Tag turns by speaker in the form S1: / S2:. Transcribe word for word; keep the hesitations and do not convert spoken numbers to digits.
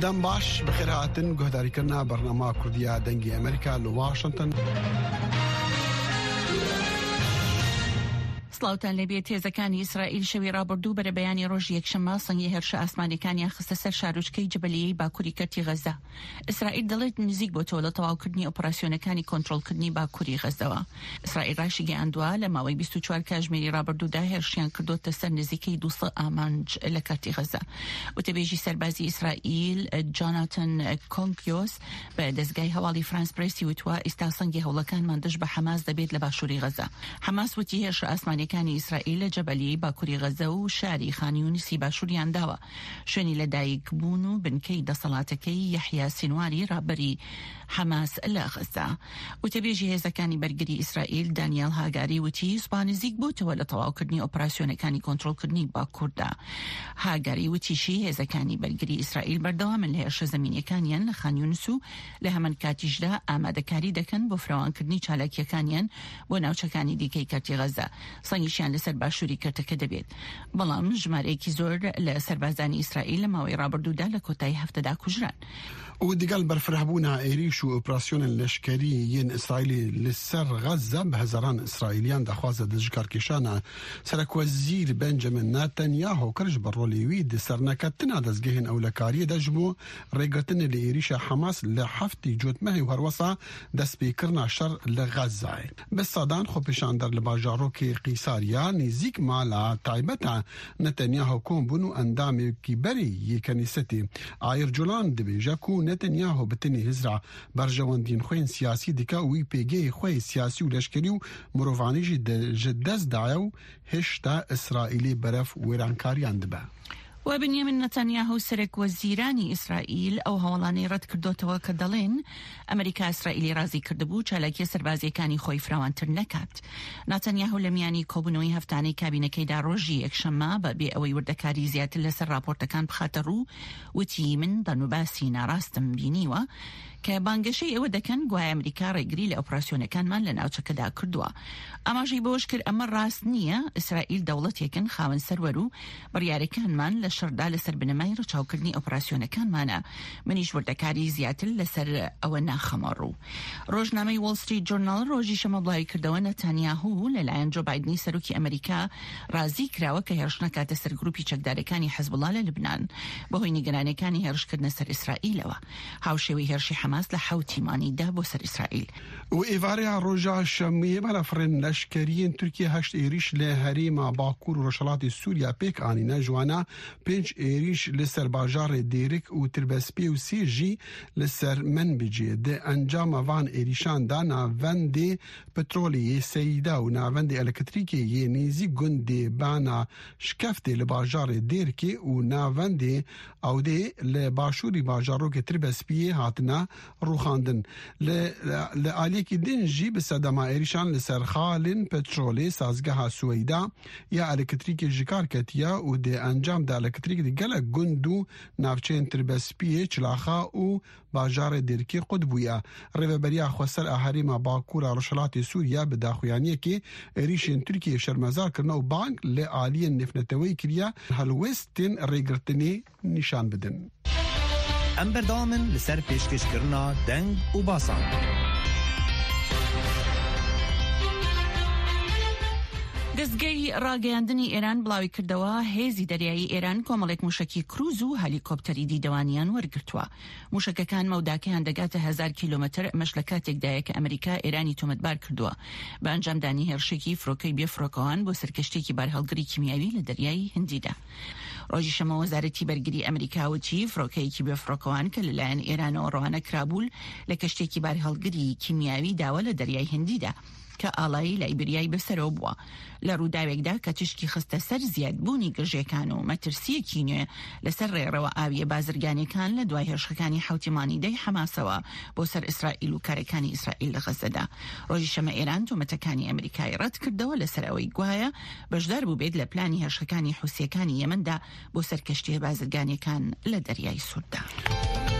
S1: دەم باش بەخێر هاتن گۆداریکردنا بەرنامە کوردیە دەنگی ئەمریکا لە واشنگتن.
S2: سلااوتان لەبێت تێزەکانی ئیسرائیل شەوی ڕابردوو بەرە بەیانی ڕۆژی یەکشەممە سەنگی هێرشە ئاسمانیەکانیان خستە سەر شارۆچکەی جبەلیەی باکووری کەرتی غەزە. ئیسرائیل دەڵێت نزیک بۆتەوە لە تەواوکردنی ئۆپراسیۆنەکانی کۆنتڕۆڵکردنی باکووری غەزەوە. ئیسرائیل ڕاشی گەیاندووە لە ماوەی بیست و چوار کاتژمێری ڕابردوودا هێرشیان کردوتە سەر نزیکەی دووسە ئامانج لە کەرتی غەزە. وتەبێژی سەربازی ئیسرائیل جۆناتان کۆنگیۆس بە دەستگای هەواڵی فرانس پرێسی وتووە ئێستا سەنگی هەوڵەکانمان دژ بە حەماس دەبێت لە باشووری غەزە. حەماس وتی هێرشە ئاسمانی کانی ئیسرائیل لە جەبەلیەی باکووری غەزە و شاری خانیونیسی باشووریان داوە شوێنی لەدایک بوون و بنکەی دەسەڵاتەکەی یەحیا سینواری ڕابەری حەماس لە غەزە. وتەبێژی هێزەکانی بەرگری ئیسرائیل دانیال هاگاری وتی سوپا نزیک بووتەوە لە تەواوکردنی ئۆپراسیۆنەکانی کۆنتڕۆڵکردنی باکووردا. هاگاری وتیشی هێزەکانی بەرگری ئیسرائیل بەردەوامن لە هێرشە زەمینیەکانیان لە خانیونس و لە هەمان کاتیشدا ئامادەکاری دەکەن بۆ فراوانکردنی چالاکیەکانیان بۆ ناوچەکانی دیکەی کەرتی غەزە. سەنگیشیان لەسەر باشووری کەرتەکە دەبێت. بەڵام ژمارەیەکی زۆر لە سەربازانی ئیسرائیل لە ماوەی ڕابردوودا لە کۆتایی هەفتەدا کوژران.
S1: و دیگەل بەرفرەبوونا عێریش و ئۆپراسیۆنە لەشکەری یەن ئیسرائیلی لەسەر غەزە بە هەزاران ئیسرائیلیان دەخوازە دژکارکێشانە سەرۆکوەزیر بنجامین نەتەنیاهو کرد بە ڕۆڵیوی دەسەرنەکەتنا دەستگەهێن ئەولەکاریە دەژبوو ڕێگرتنە لە عێریشە حەماس لە هەفتی جوتمەهی و هەروەسا دەستپێکردنا شەڕ لە غەزە. بە سادان خۆپیشاندەر لە باژارۆکی قیساریا نزیک مالا تایبەتە نەتەنیاهو کۆم بوون و ئەندامێکی بەری یەکەنیسەتی ئایر جوڵان دەبێژە کو نتنیاهو بتنی هزرا برجواندین خوین سیاسی دیکا وی پیگی خوی سیاسی و لشکری و مروفانیجی دست دعیو هشتا اسرائیلی برف ویرانکاریان دبه.
S2: و بنیامین نەتانیاهو سەرۆک وەزیرانی ئیسرائیل ئەو هەوڵانەی ڕەت کردوتەوە کە دەڵێن ئەمریکا ئیسرائیلی رازی کردبوو چالاکیە سەربازیەکانی خۆی فراوانتر نەکات. نەتانیاهو لە میانی کۆبوونەوەی هەفتانەی کابینەکەیدا ڕۆژی یەکشەممە بە بێ ئەوەی وردەکاری زیاتر لەسەر راپۆرتەکان بخاتە ڕوو وتی من دەنوباسی ناڕاستم بینیوە کە بانگەشەی ئەوە دەکەن گوای ئەمریکا ڕێگری لە ئۆپراسیۆنەکانمان لە ناوچەکەدا کردووە. ئاماژەی بۆش کرد ئەمە ڕاست نییە. ئیسرائیل دەوڵەتێکن خاوەن سەروەر و بڕیارەکانمان لە شەردا لەسەر بنەمای ڕەچاوکردنی ئۆپراسیۆنەکانمانە. منیش وردەکاری زیاتر لەسەر ئەوە ناخەمەڕوو. ڕۆژنامەی وۆڵ ستریت جورنال ڕۆژی شەمە بڵاوی کردەوە نەتانیاهو لەلایەن جۆ بایدنی سەرۆکی ئەمریکا رازی کراوە کە هێرش نەکاتە سەر گروپی چەکدارەکانی حەزبوڵا لە لوبنان بەهۆی نیگەرانیەکانی هێرشکردنە سەر ئیسرائیلەوە. هاوشێوەی هێرشی حەماس لە حوتیمانیدا بۆ سەر ئیسرائیل.
S1: و ئێوارەیە ڕۆژە شەمێ بەرەفرێن لەشکریین تورکیا هەشت عێریش لە هەرێما باکوور و ڕۆژهەڵاتی سووریا پێک ئانینە جوانە پێنج عێریش لەسەر باژارێ دێرک و تربەسپێ و سێژی لەسەر منبجێ دە ئەنجامە وان عێریشاندا ناوەندێ پترۆلی سەیدا و ناوەندی ئەلکتریکێ یە نێزی گوندێ بانا شکەفتێ لە باژارێ دێرکێ و ناوەندێ ئەودێ لە باشووری باژارۆکێ تربەسپیە هاتنە ڕوخاندن. لە ئالێکی دنجی بسەدەما عێریشان لەسەر خالن پترۆلێ سازگەها سوەیدا یا ئەلکتریکی ژکار کەتیە و دێ ئەنجامدا ئەلکتریکی گەلە گوند و ناوچەین تربەسپیە چلاخا و باژارێ دێرکی قوت بووە. ڕێڤەبەریا خۆسەر ئاهەرێما باکوورە ڕۆژهەڵاتی سووریا بە داخوایانیەکێ عێریشên Tirkiye şermezarkirina û bang lê aliyên nifneteweyê kiriye helwestên rêgirtinê nîşan bidin.
S3: Em berdamin li ser pêşkêşkirina deng û basan.
S2: دەستگەی ڕاگەیاندنی ئێران بڵاوی کردەوە هێزی دەریایی ئێران کۆمەڵێک موشکی کروز و هەلیکۆپتەری دیدەوانیان وەرگرتووە. موشکەکان مەوداکەیان دەگاتە هەزار کیلۆمەتر ئەمەش لە کاتێکدایە کە ئەمریکا ئێرانی تۆمەتبار کردووە بە ئەنجامدانی هێرشێکی فڕۆکەی بێفڕۆکەوان بۆ سەرکەشتێکی بارهەڵگری کیمیاوی لە دەریای هەندیدا. ڕۆژی شەمە وەزارەتی بەرگری ئەمریکاوتی فڕۆکەیەکی بێفڕۆکەوان کە لەلایەن ئێرانەوە ڕەوانە کرابوو لە کەشتێکی بارهەڵگری کیمیاوی داوە لە دەریای هەندیدا کە ئاڵایی لایبریای بەسەرەوە بووە. لە ڕووداوێکدا کە تشکی خستە سەر زیادبوونی گەژێکان و مەترسیەکی نوێ لەسەر ڕێڕەوە ئاویە بازرگانیەکان لە دوای هێرشەکانی حوتیمانیدەی حەماسەوە بۆ سەر ئیسرائیل و کارەکانی ئیسرائیل لە غەزەدا. ڕۆژی شەمە ئێران تۆمەتەکانی ئەمریکای ڕەت کردەوە لەسەر ئەوەی گوایە بەشدار بوو بێت لە پلانی هێرشەکانی حوسیەکانی یەمەندا بۆ سەر کەشتیە بازرگانیەکان لە دەریای سووردا.